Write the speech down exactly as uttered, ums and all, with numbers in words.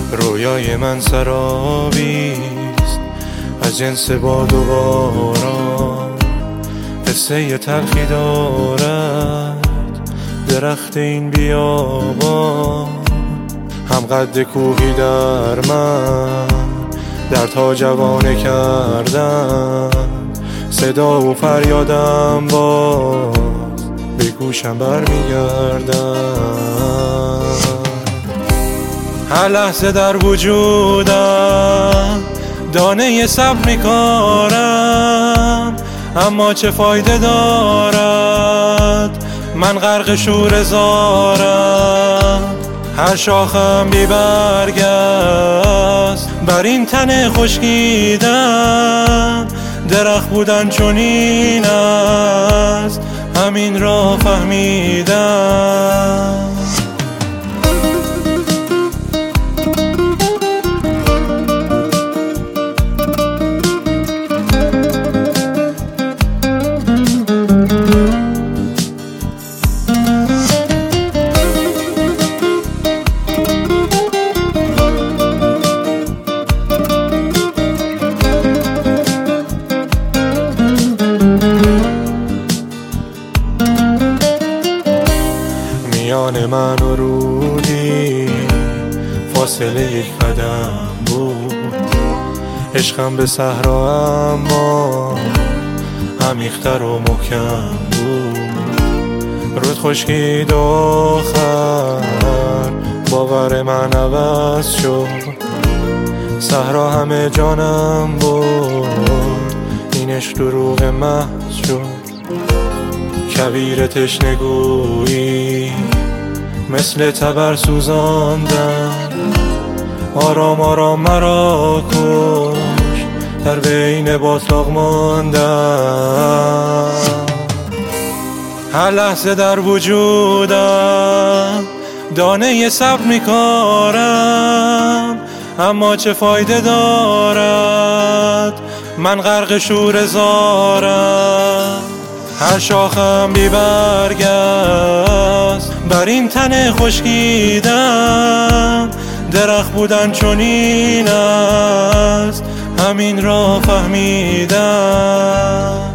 رویای من سرابیست از جنس باد و باران، قصه تلخی دارد درخت این بیابان. هم قد کوهی در من دردها جوانه کردن، صدا و فریادم باز به گوشم برمیگردن. هر لحظه در وجودم دانه صبر میکارم، اما چه فایده دارد من غرق شور زارم. هر شاخم بی برگ است بر این تن خشکیدن، درخت بودن چنین است همین را فهمیدم. میان من و رودی فاصله یک قدم بود، عشقم به صحرا اما عمیق‌تر و محکم بود. رود خشکید آخر باور من عوض شد، صحرا همه جانم بود این عشق دروغ محض شد. کویر تشنگویی مثل تبر سوزاندن، آرام آرام مرا کش در بین باطلاق ماندن. هر لحظه در وجودم دانه صبر میکارم، اما چه فایده دارد من غرق شور زارم. هر شاخم بی برگ است بر این تن خشکیدن، درخت بودن چنین است همین را فهمیدم.